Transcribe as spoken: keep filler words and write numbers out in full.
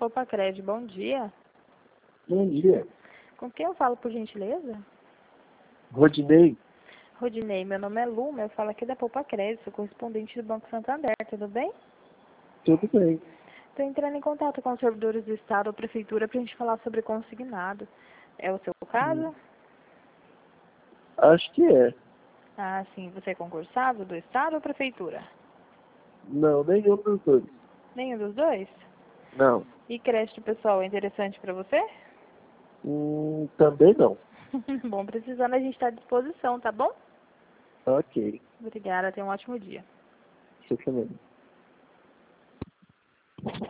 Poupa-Crédito, bom dia. Bom dia. Com quem eu falo, por gentileza? Rodinei. Rodinei, meu nome é Luma, eu falo aqui da Poupa-Crédito, sou correspondente do Banco Santander, tudo bem? Tudo bem. Estou entrando em contato com os servidores do Estado ou Prefeitura para a gente falar sobre consignado. É o seu caso? Hum. Acho que é. Ah, sim. Você é concursado do Estado ou Prefeitura? Não, nenhum dos dois. Nenhum dos dois? Não. E crédito pessoal é interessante para você? Hum, também não. Bom, precisando a gente está à disposição, tá bom? Ok. Obrigada, tenha um ótimo dia. Você também.